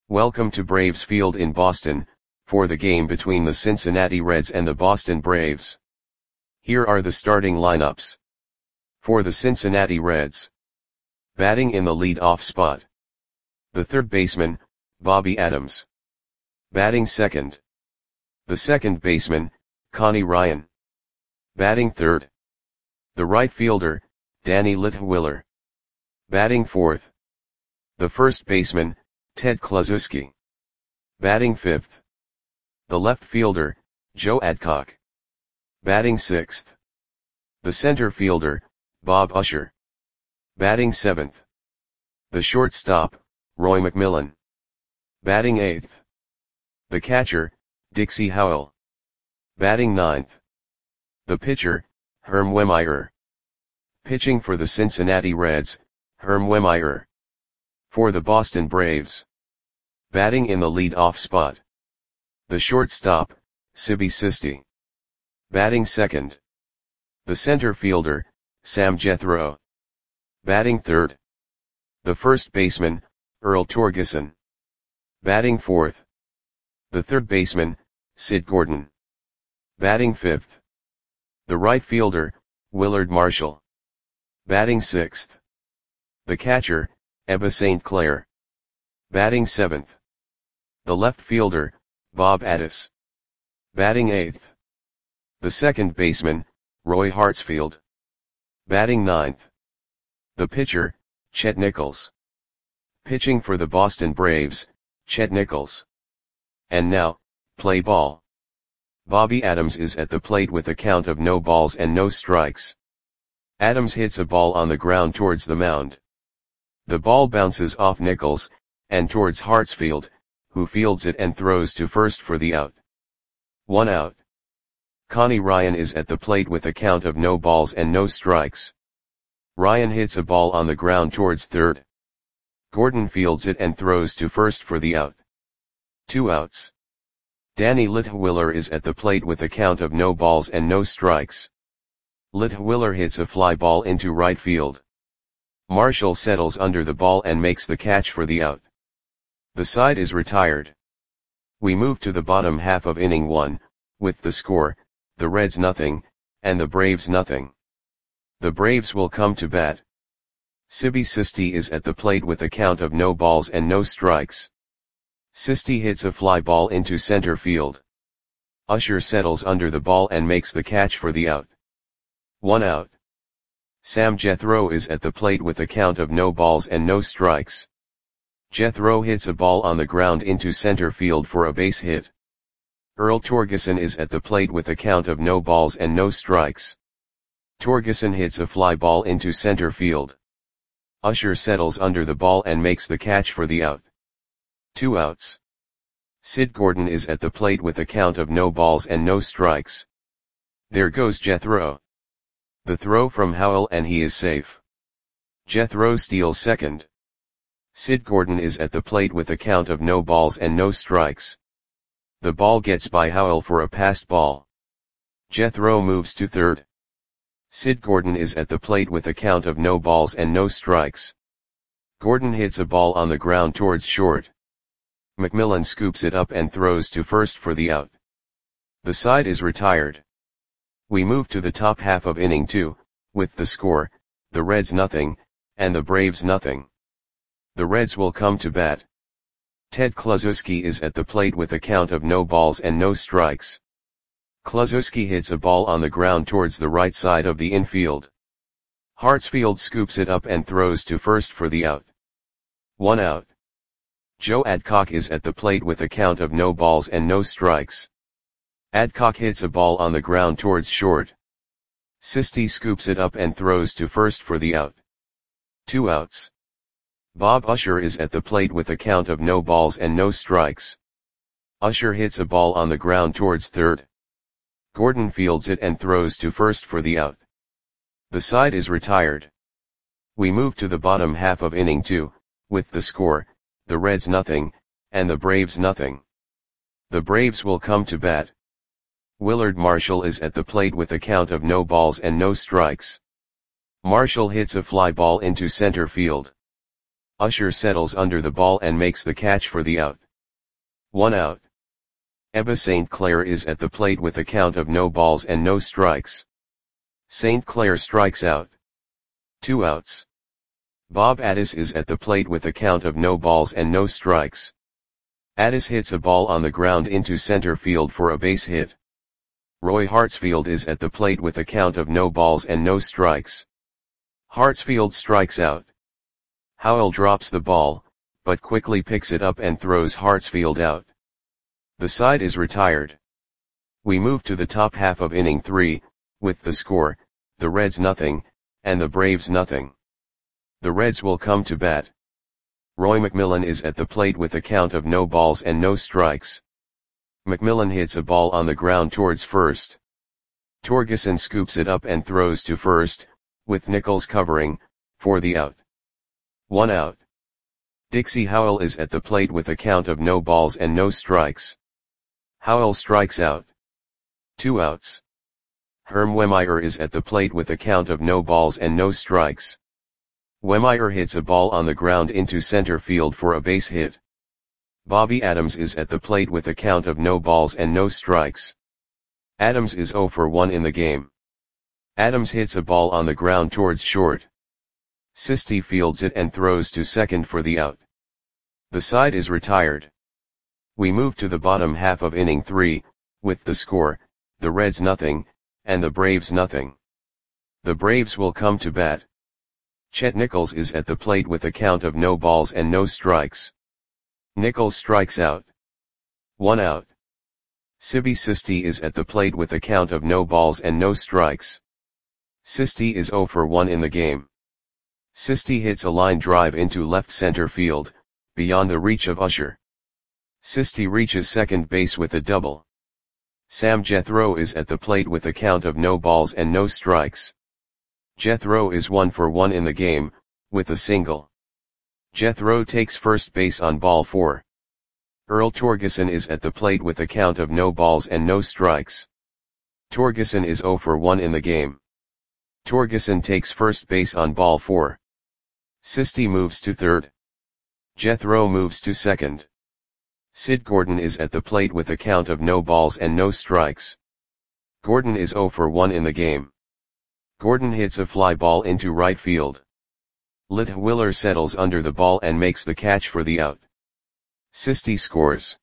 Welcome to Braves Field in Boston, for the game between the Cincinnati Reds and the Boston Braves. Here are the starting lineups. For the Cincinnati Reds. Batting in the lead-off spot. The third baseman, Bobby Adams. Batting second. The second baseman, Connie Ryan. Batting third. The right fielder, Danny Litwiler. Batting fourth. The first baseman, Ted Kluszewski. Batting fifth. The left fielder, Joe Adcock. Batting sixth. The center fielder, Bob Usher. Batting seventh. The shortstop, Roy McMillan. Batting eighth. The catcher, Dixie Howell. Batting ninth. The pitcher, Herm Wehmeyer. Pitching for the Cincinnati Reds, Herm Wehmeyer. For the Boston Braves. Batting in the lead-off spot. The shortstop, Sibi Sisti. Batting second. The center fielder, Sam Jethro. Batting third. The first baseman, Earl Torgeson. Batting fourth. The third baseman, Sid Gordon. Batting fifth. The right fielder, Willard Marshall. Batting sixth. The catcher, Ebba St. Clair. Batting seventh. The left fielder, Bob Addis. Batting eighth. The second baseman, Roy Hartsfield. Batting ninth. The pitcher, Chet Nichols. Pitching for the Boston Braves, Chet Nichols. And now, play ball. Bobby Adams is at the plate with a count of no balls and no strikes. Adams hits a ball on the ground towards the mound. The ball bounces off Nichols, and towards Hartsfield, who fields it and throws to first for the out. 1 out. Connie Ryan is at the plate with a count of no balls and no strikes. Ryan hits a ball on the ground towards third. Gordon fields it and throws to first for the out. 2 outs. Danny Litwiler is at the plate with a count of no balls and no strikes. Litwiler hits a fly ball into right field. Marshall settles under the ball and makes the catch for the out. The side is retired. We move to the bottom half of inning 1, with the score, the Reds nothing, and the Braves nothing. The Braves will come to bat. Sibi Sisti is at the plate with a count of no balls and no strikes. Sisti hits a fly ball into center field. Usher settles under the ball and makes the catch for the out. 1 out. Sam Jethro is at the plate with a count of no balls and no strikes. Jethro hits a ball on the ground into center field for a base hit. Earl Torgeson is at the plate with a count of no balls and no strikes. Torgeson hits a fly ball into center field. Usher settles under the ball and makes the catch for the out. 2 outs. Sid Gordon is at the plate with a count of no balls and no strikes. There goes Jethro. The throw from Howell and he is safe. Jethro steals second. Sid Gordon is at the plate with a count of no balls and no strikes. The ball gets by Howell for a passed ball. Jethro moves to third. Sid Gordon is at the plate with a count of no balls and no strikes. Gordon hits a ball on the ground towards short. McMillan scoops it up and throws to first for the out. The side is retired. We move to the top half of inning 2, with the score, the Reds nothing, and the Braves nothing. The Reds will come to bat. Ted Kluszewski is at the plate with a count of no balls and no strikes. Kluszewski hits a ball on the ground towards the right side of the infield. Hartsfield scoops it up and throws to first for the out. 1 out. Joe Adcock is at the plate with a count of no balls and no strikes. Adcock hits a ball on the ground towards short. Sisti scoops it up and throws to first for the out. 2 outs. Bob Usher is at the plate with a count of no balls and no strikes. Usher hits a ball on the ground towards third. Gordon fields it and throws to first for the out. The side is retired. We move to the bottom half of inning 2, with the score, the Reds nothing, and the Braves nothing. The Braves will come to bat. Willard Marshall is at the plate with a count of no balls and no strikes. Marshall hits a fly ball into center field. Usher settles under the ball and makes the catch for the out. 1 out. Ebba St. Clair is at the plate with a count of no balls and no strikes. St. Clair strikes out. 2 outs. Bob Addis is at the plate with a count of no balls and no strikes. Addis hits a ball on the ground into center field for a base hit. Roy Hartsfield is at the plate with a count of no balls and no strikes. Hartsfield strikes out. Howell drops the ball, but quickly picks it up and throws Hartsfield out. The side is retired. We move to the top half of inning 3, with the score, the Reds nothing, and the Braves nothing. The Reds will come to bat. Roy McMillan is at the plate with a count of no balls and no strikes. McMillan hits a ball on the ground towards first. Torgeson scoops it up and throws to first, with Nichols covering, for the out. 1 out. Dixie Howell is at the plate with a count of no balls and no strikes. Howell strikes out. 2 outs. Herm Wehmeyer is at the plate with a count of no balls and no strikes. Wehmeyer hits a ball on the ground into center field for a base hit. Bobby Adams is at the plate with a count of no balls and no strikes. Adams is 0 for 1 in the game. Adams hits a ball on the ground towards short. Sisti fields it and throws to second for the out. The side is retired. We move to the bottom half of inning 3, with the score, the Reds nothing, and the Braves nothing. The Braves will come to bat. Chet Nichols is at the plate with a count of no balls and no strikes. Nichols strikes out. 1 out. Sibi Sisti is at the plate with a count of no balls and no strikes. Sisti is 0 for 1 in the game. Sisti hits a line drive into left center field, beyond the reach of Usher. Sisti reaches second base with a double. Sam Jethro is at the plate with a count of no balls and no strikes. Jethro is 1 for 1 in the game, with a single. Jethro takes first base on ball 4. Earl Torgeson is at the plate with a count of no balls and no strikes. Torgeson is 0 for 1 in the game. Torgeson takes first base on ball 4. Sisti moves to third. Jethro moves to second. Sid Gordon is at the plate with a count of no balls and no strikes. Gordon is 0 for 1 in the game. Gordon hits a fly ball into right field. Lit Willer settles under the ball and makes the catch for the out. Sisti scores.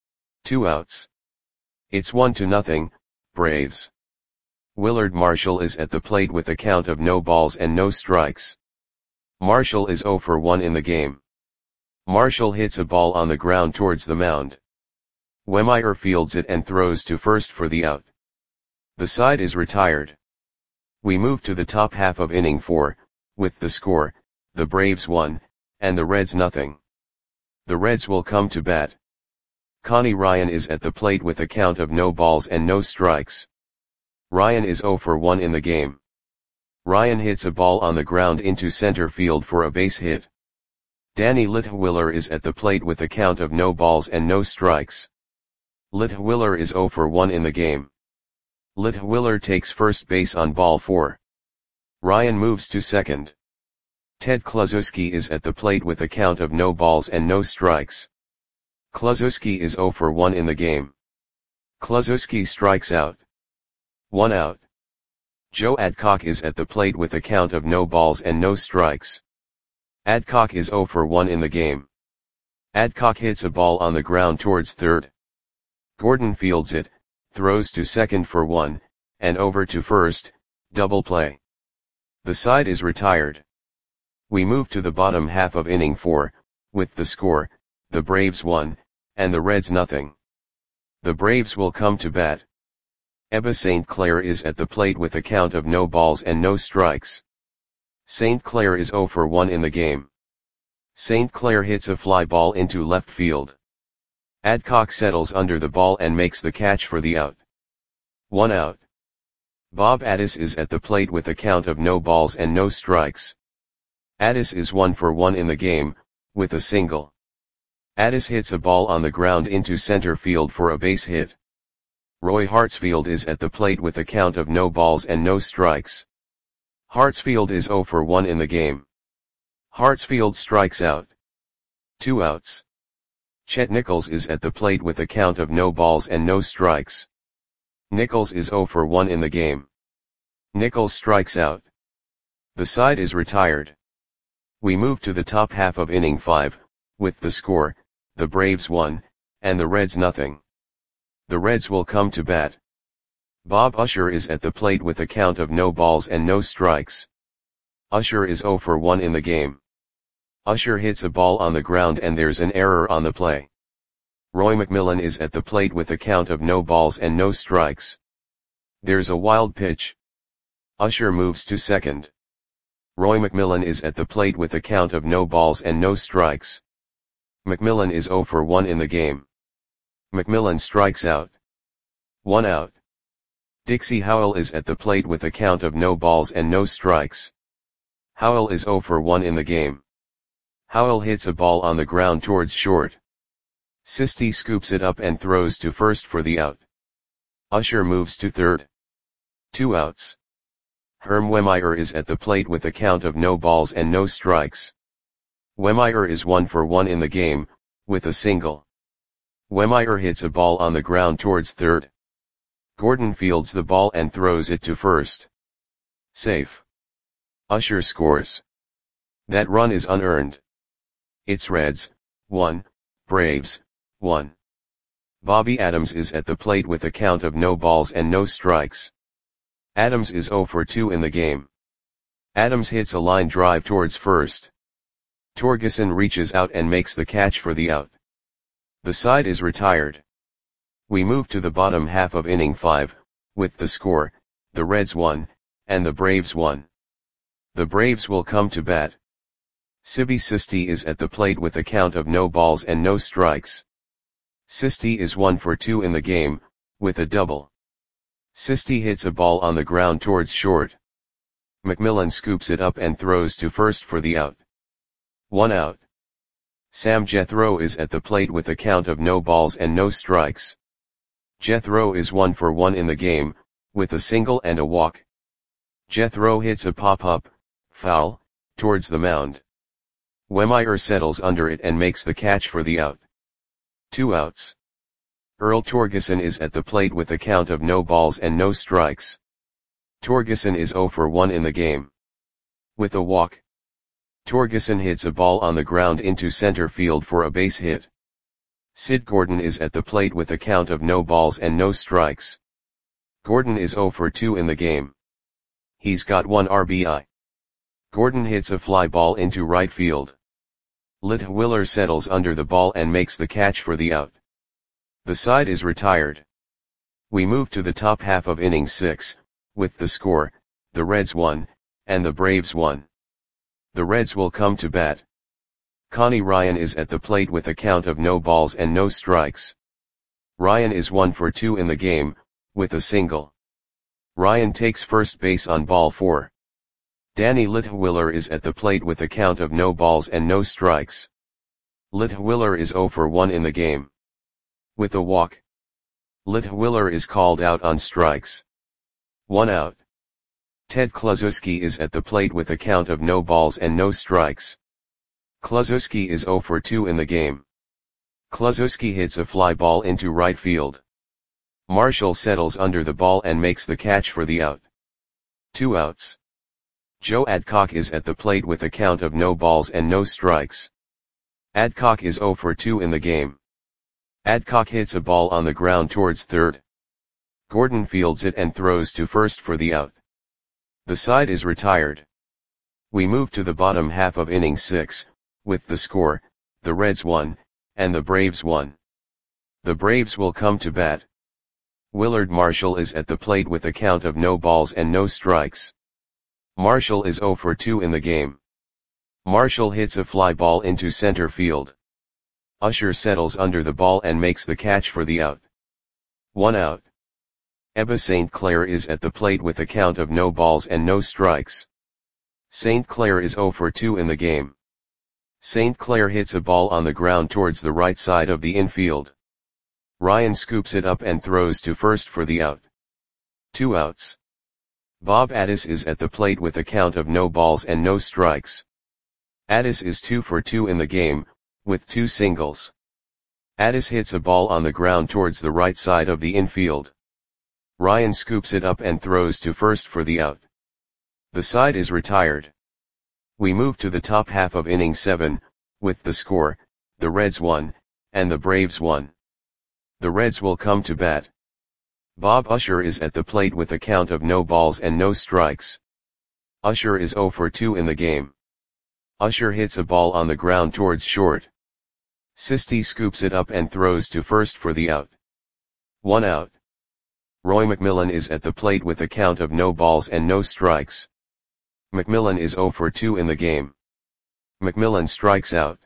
2 outs. It's 1-0, Braves. Willard Marshall is at the plate with a count of no balls and no strikes. Marshall is 0 for 1 in the game. Marshall hits a ball on the ground towards the mound. Wehmeyer fields it and throws to first for the out. The side is retired. We move to the top half of inning 4, with the score, the Braves 1, and the Reds nothing. The Reds will come to bat. Connie Ryan is at the plate with a count of no balls and no strikes. Ryan is 0 for 1 in the game. Ryan hits a ball on the ground into center field for a base hit. Danny Litwiller is at the plate with a count of no balls and no strikes. Litwiller is 0 for 1 in the game. Litwiller takes first base on ball 4. Ryan moves to second. Ted Kluszewski is at the plate with a count of no balls and no strikes. Kluszewski is 0 for 1 in the game. Kluszewski strikes out. 1 out. Joe Adcock is at the plate with a count of no balls and no strikes. Adcock is 0 for 1 in the game. Adcock hits a ball on the ground towards third. Gordon fields it, throws to second for 1, and over to first, double play. The side is retired. We move to the bottom half of inning 4, with the score, the Braves 1, and the Reds nothing. The Braves will come to bat. Ebba St. Clair is at the plate with a count of no balls and no strikes. St. Clair is 0 for 1 in the game. St. Clair hits a fly ball into left field. Adcock settles under the ball and makes the catch for the out. 1 out. Bob Addis is at the plate with a count of no balls and no strikes. Addis is 1 for 1 in the game, with a single. Addis hits a ball on the ground into center field for a base hit. Roy Hartsfield is at the plate with a count of no balls and no strikes. Hartsfield is 0 for 1 in the game. Hartsfield strikes out. 2 outs. Chet Nichols is at the plate with a count of no balls and no strikes. Nichols is 0 for 1 in the game. Nichols strikes out. The side is retired. We move to the top half of inning 5, with the score, the Braves 1, and the Reds nothing. The Reds will come to bat. Bob Usher is at the plate with a count of no balls and no strikes. Usher is 0 for 1 in the game. Usher hits a ball on the ground and there's an error on the play. Roy McMillan is at the plate with a count of no balls and no strikes. There's a wild pitch. Usher moves to second. Roy McMillan is at the plate with a count of no balls and no strikes. McMillan is 0 for 1 in the game. McMillan strikes out. 1 out. Dixie Howell is at the plate with a count of no balls and no strikes. Howell is 0 for 1 in the game. Howell hits a ball on the ground towards short. Sisti scoops it up and throws to first for the out. Usher moves to third. 2 outs. Herm Wehmeyer is at the plate with a count of no balls and no strikes. Wehmeyer is 1 for 1 in the game, with a single. Wehmeyer hits a ball on the ground towards third. Gordon fields the ball and throws it to first. Safe. Usher scores. That run is unearned. It's Reds, 1, Braves, 1. Bobby Adams is at the plate with a count of no balls and no strikes. Adams is 0 for 2 in the game. Adams hits a line drive towards first. Torgeson reaches out and makes the catch for the out. The side is retired. We move to the bottom half of inning 5, with the score, the Reds 1, and the Braves 1. The Braves will come to bat. Sibi Sisti is at the plate with a count of no balls and no strikes. Sisti is 1 for 2 in the game, with a double. Sisti hits a ball on the ground towards short. McMillan scoops it up and throws to first for the out. 1 out. Sam Jethro is at the plate with a count of no balls and no strikes. Jethro is 1 for 1 in the game, with a single and a walk. Jethro hits a pop-up, foul, towards the mound. Wehmeyer settles under it and makes the catch for the out. 2 outs. Earl Torgeson is at the plate with a count of no balls and no strikes. Torgeson is 0 for 1 in the game. With a walk. Torgeson hits a ball on the ground into center field for a base hit. Sid Gordon is at the plate with a count of no balls and no strikes. Gordon is 0 for 2 in the game. He's got 1 RBI. Gordon hits a fly ball into right field. Litwiller settles under the ball and makes the catch for the out. The side is retired. We move to the top half of inning 6, with the score, the Reds 1, and the Braves 1. The Reds will come to bat. Connie Ryan is at the plate with a count of no balls and no strikes. Ryan is 1 for 2 in the game, with a single. Ryan takes first base on ball 4. Danny Litwiller is at the plate with a count of no balls and no strikes. Litwiller is 0 for 1 in the game. With a walk. Litwiller is called out on strikes. 1 out. Ted Kluszewski is at the plate with a count of no balls and no strikes. Kluszewski is 0 for 2 in the game. Kluszewski hits a fly ball into right field. Marshall settles under the ball and makes the catch for the out. 2 outs. Joe Adcock is at the plate with a count of no balls and no strikes. Adcock is 0 for 2 in the game. Adcock hits a ball on the ground towards third. Gordon fields it and throws to first for the out. The side is retired. We move to the bottom half of inning 6, with the score, the Reds 1, and the Braves 1. The Braves will come to bat. Willard Marshall is at the plate with a count of no balls and no strikes. Marshall is 0 for 2 in the game. Marshall hits a fly ball into center field. Usher settles under the ball and makes the catch for the out. 1 out. Ebba St. Clair is at the plate with a count of no balls and no strikes. St. Clair is 0 for 2 in the game. St. Clair hits a ball on the ground towards the right side of the infield. Ryan scoops it up and throws to first for the out. 2 outs. Bob Addis is at the plate with a count of no balls and no strikes. Addis is 2 for 2 in the game, with 2 singles. Addis hits a ball on the ground towards the right side of the infield. Ryan scoops it up and throws to first for the out. The side is retired. We move to the top half of inning 7, with the score, the Reds 1, and the Braves 1. The Reds will come to bat. Bob Usher is at the plate with a count of no balls and no strikes. Usher is 0 for 2 in the game. Usher hits a ball on the ground towards short. Sisti scoops it up and throws to first for the out. 1 out. Roy McMillan is at the plate with a count of no balls and no strikes. McMillan is 0 for 2 in the game. McMillan strikes out.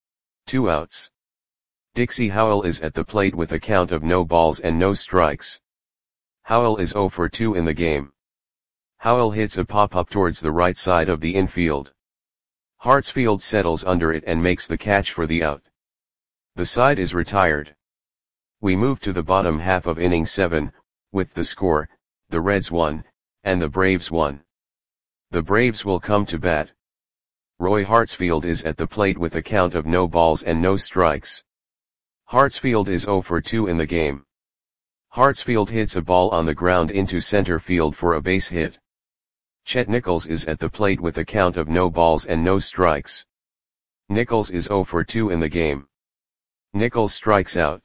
2 outs. Dixie Howell is at the plate with a count of no balls and no strikes. Howell is 0 for 2 in the game. Howell hits a pop-up towards the right side of the infield. Hartsfield settles under it and makes the catch for the out. The side is retired. We move to the bottom half of inning 7, with the score, the Reds 1, and the Braves 1. The Braves will come to bat. Roy Hartsfield is at the plate with a count of no balls and no strikes. Hartsfield is 0 for 2 in the game. Hartsfield hits a ball on the ground into center field for a base hit. Chet Nichols is at the plate with a count of no balls and no strikes. Nichols is 0 for 2 in the game. Nichols strikes out.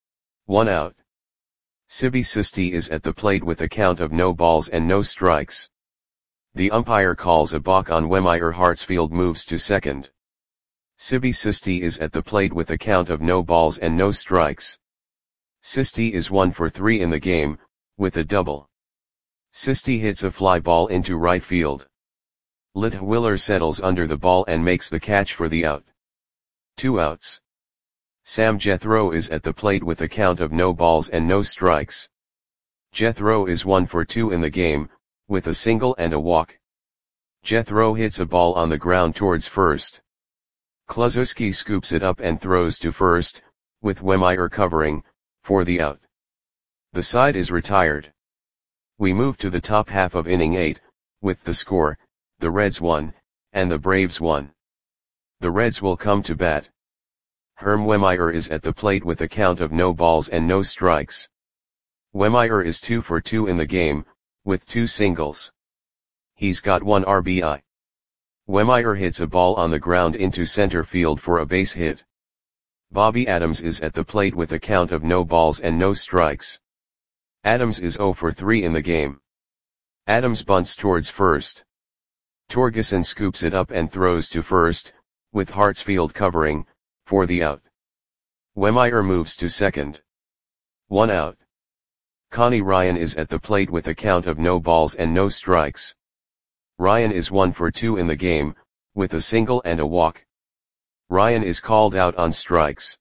1 out. Sibi Sisti is at the plate with a count of no balls and no strikes. The umpire calls a balk on Wemmeyer. Hartsfield moves to second. Sibi Sisti is at the plate with a count of no balls and no strikes. Sisti is 1 for 3 in the game, with a double. Sisti hits a fly ball into right field. Litwiller settles under the ball and makes the catch for the out. 2 outs. Sam Jethro is at the plate with a count of no balls and no strikes. Jethro is 1 for 2 in the game, with a single and a walk. Jethro hits a ball on the ground towards first. Kluszewski scoops it up and throws to first, with Wemmeyer covering, for the out. The side is retired. We move to the top half of inning 8, with the score, the Reds 1, and the Braves 1. The Reds will come to bat. Herm Wemmeyer is at the plate with a count of no balls and no strikes. Wemmeyer is 2 for 2 in the game, with 2 singles. He's got 1 RBI. Wemmeyer hits a ball on the ground into center field for a base hit. Bobby Adams is at the plate with a count of no balls and no strikes. Adams is 0 for 3 in the game. Adams bunts towards first. Torgeson scoops it up and throws to first, with Hartsfield covering, for the out. Wemmeyer moves to second. 1 out. Connie Ryan is at the plate with a count of no balls and no strikes. Ryan is 1 for 2 in the game, with a single and a walk. Ryan is called out on strikes.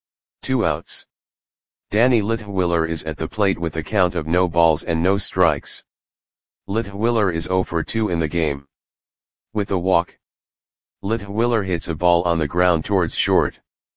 2 outs. Danny Litwiller is at the plate with a count of no balls and no strikes. Litwiller is 0 for 2 in the game. With a walk. Litwiller hits a ball on the ground towards short.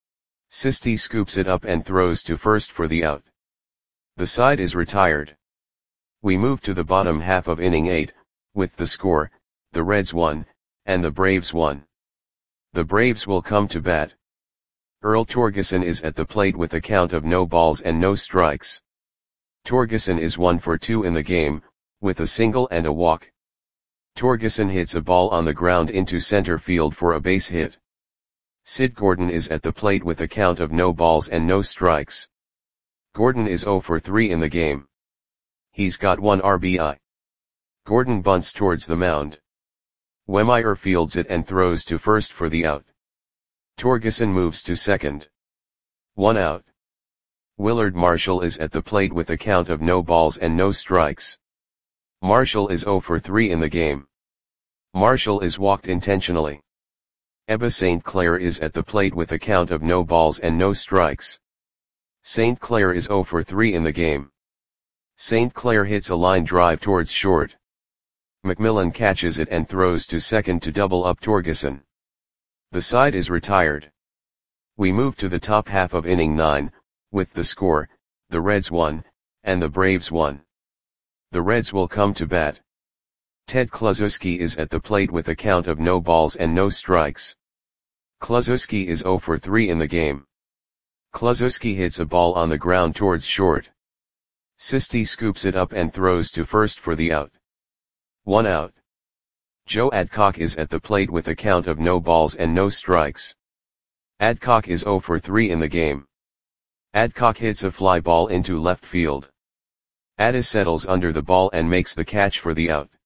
Sisti scoops it up and throws to first for the out. The side is retired. We move to the bottom half of inning 8, with the score, the Reds 1, and the Braves 1. The Braves will come to bat. Earl Torgeson is at the plate with a count of no balls and no strikes. Torgeson is 1 for 2 in the game, with a single and a walk. Torgeson hits a ball on the ground into center field for a base hit. Sid Gordon is at the plate with a count of no balls and no strikes. Gordon is 0 for 3 in the game. He's got 1 RBI. Gordon bunts towards the mound. Wemmeyer fields it and throws to first for the out. Torgeson moves to second. 1 out. Willard Marshall is at the plate with a count of no balls and no strikes. Marshall is 0 for 3 in the game. Marshall is walked intentionally. Ebba St. Clair is at the plate with a count of no balls and no strikes. St. Clair is 0 for 3 in the game. St. Clair hits a line drive towards short. McMillan catches it and throws to second to double up Torgeson. The side is retired. We move to the top half of inning 9, with the score, the Reds 1, and the Braves 1. The Reds will come to bat. Ted Kluszewski is at the plate with a count of no balls and no strikes. Kluszewski is 0 for 3 in the game. Kluszewski hits a ball on the ground towards short. Sisti scoops it up and throws to first for the out. 1 out. Joe Adcock is at the plate with a count of no balls and no strikes. Adcock is 0 for 3 in the game. Adcock hits a fly ball into left field. Addis settles under the ball and makes the catch for the out.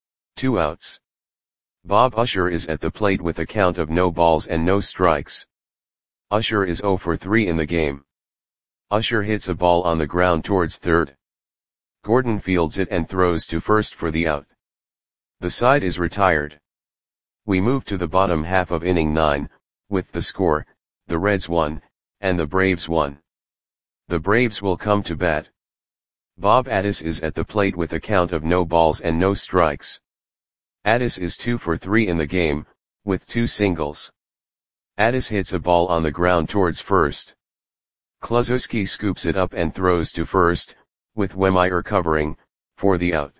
2 outs. Bob Usher is at the plate with a count of no balls and no strikes. Usher is 0 for 3 in the game. Usher hits a ball on the ground towards third. Gordon fields it and throws to first for the out. The side is retired. We move to the bottom half of inning 9, with the score, the Reds 1, and the Braves 1. The Braves will come to bat. Bob Addis is at the plate with a count of no balls and no strikes. Addis is 2 for 3 in the game, with 2 singles. Addis hits a ball on the ground towards first. Kluszewski scoops it up and throws to first, with Wehmeyer covering, for the out.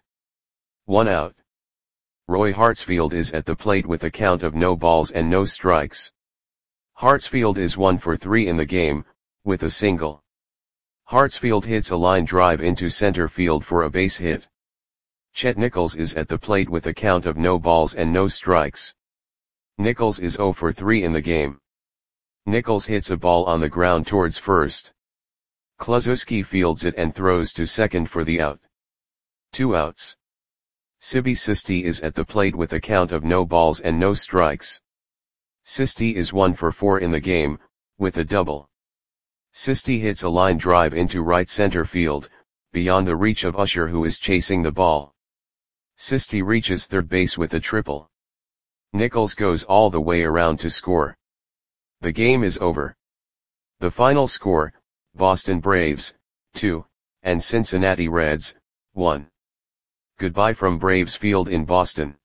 1 out. Roy Hartsfield is at the plate with a count of no balls and no strikes. Hartsfield is 1 for 3 in the game, with a single. Hartsfield hits a line drive into center field for a base hit. Chet Nichols is at the plate with a count of no balls and no strikes. Nichols is 0 for 3 in the game. Nichols hits a ball on the ground towards first. Kluszewski fields it and throws to second for the out. 2 outs. Sibi Sisti is at the plate with a count of no balls and no strikes. Sisti is 1 for 4 in the game, with a double. Sisti hits a line drive into right center field, beyond the reach of Usher who is chasing the ball. Sisti reaches third base with a triple. Nichols goes all the way around to score. The game is over. The final score, Boston Braves, 2, and Cincinnati Reds, 1. Goodbye from Braves Field in Boston.